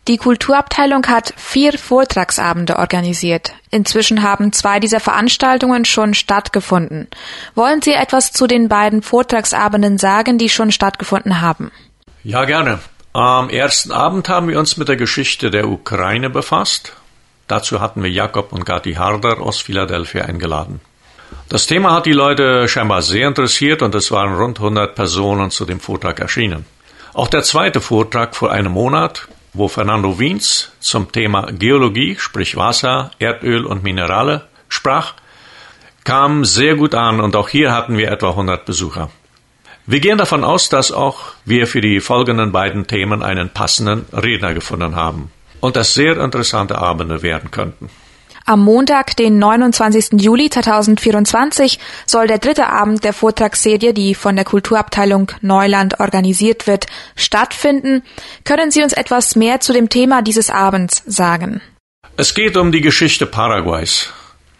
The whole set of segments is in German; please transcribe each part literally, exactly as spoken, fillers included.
Die Kulturabteilung hat vier Vortragsabende organisiert. Inzwischen haben zwei dieser Veranstaltungen schon stattgefunden. Wollen Sie etwas zu den beiden Vortragsabenden sagen, die schon stattgefunden haben? Ja, gerne. Am ersten Abend haben wir uns mit der Geschichte der Ukraine befasst. Dazu hatten wir Jakob und Gati Harder aus Philadelphia eingeladen. Das Thema hat die Leute scheinbar sehr interessiert und es waren rund hundert Personen zu dem Vortrag erschienen. Auch der zweite Vortrag vor einem Monat, wo Fernando Wiens zum Thema Geologie, sprich Wasser, Erdöl und Minerale, sprach, kam sehr gut an und auch hier hatten wir etwa hundert Besucher. Wir gehen davon aus, dass auch wir für die folgenden beiden Themen einen passenden Redner gefunden haben und das sehr interessante Abende werden könnten. Am Montag, den neunundzwanzigsten Juli zweitausendvierundzwanzig, soll der dritte Abend der Vortragsserie, die von der Kulturabteilung Neuland organisiert wird, stattfinden. Können Sie uns etwas mehr zu dem Thema dieses Abends sagen? Es geht um die Geschichte Paraguays.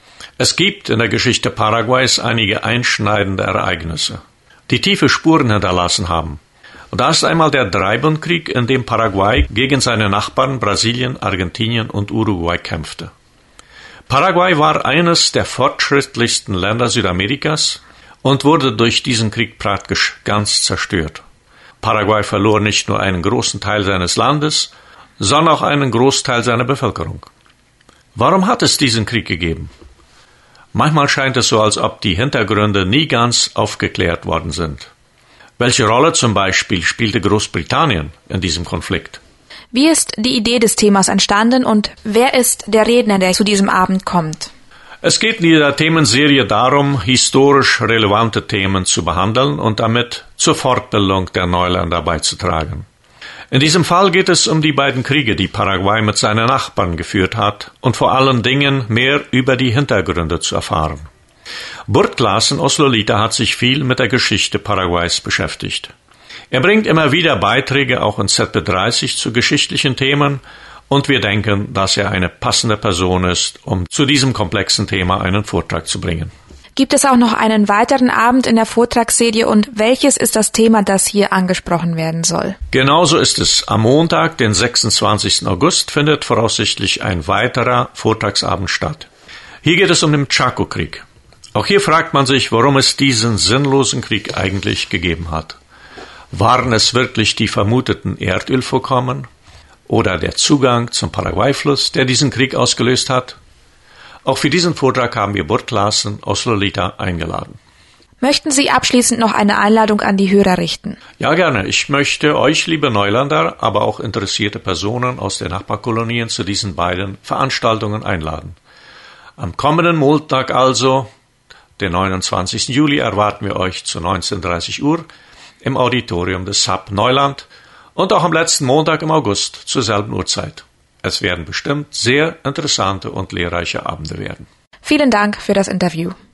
Es gibt in der Geschichte Paraguays einige einschneidende Ereignisse, die tiefe Spuren hinterlassen haben. Und da ist einmal der Dreibundkrieg, in dem Paraguay gegen seine Nachbarn Brasilien, Argentinien und Uruguay kämpfte. Paraguay war eines der fortschrittlichsten Länder Südamerikas und wurde durch diesen Krieg praktisch ganz zerstört. Paraguay verlor nicht nur einen großen Teil seines Landes, sondern auch einen Großteil seiner Bevölkerung. Warum hat es diesen Krieg gegeben? Manchmal scheint es so, als ob die Hintergründe nie ganz aufgeklärt worden sind. Welche Rolle zum Beispiel spielte Großbritannien in diesem Konflikt? Wie ist die Idee des Themas entstanden und wer ist der Redner, der zu diesem Abend kommt? Es geht in dieser Themenserie darum, historisch relevante Themen zu behandeln und damit zur Fortbildung der Neuländer beizutragen. In diesem Fall geht es um die beiden Kriege, die Paraguay mit seinen Nachbarn geführt hat und vor allen Dingen mehr über die Hintergründe zu erfahren. Burt Claessen aus Lolita hat sich viel mit der Geschichte Paraguays beschäftigt. Er bringt immer wieder Beiträge auch in Z B dreißig zu geschichtlichen Themen und wir denken, dass er eine passende Person ist, um zu diesem komplexen Thema einen Vortrag zu bringen. Gibt es auch noch einen weiteren Abend in der Vortragsserie und welches ist das Thema, das hier angesprochen werden soll? Genauso ist es. Am Montag, den sechsundzwanzigsten August, findet voraussichtlich ein weiterer Vortragsabend statt. Hier geht es um den Chaco-Krieg. Auch hier fragt man sich, warum es diesen sinnlosen Krieg eigentlich gegeben hat. Waren es wirklich die vermuteten Erdölvorkommen oder der Zugang zum Paraguay-Fluss, der diesen Krieg ausgelöst hat? Auch für diesen Vortrag haben wir Burt Claessen aus Lolita eingeladen. Möchten Sie abschließend noch eine Einladung an die Hörer richten? Ja, gerne. Ich möchte euch, liebe Neuländer, aber auch interessierte Personen aus den Nachbarkolonien zu diesen beiden Veranstaltungen einladen. Am kommenden Montag also, den neunundzwanzigsten Juli, erwarten wir euch zu neunzehn Uhr dreißig im Auditorium des S A P Neuland und auch am letzten Montag im August zur selben Uhrzeit. Es werden bestimmt sehr interessante und lehrreiche Abende werden. Vielen Dank für das Interview.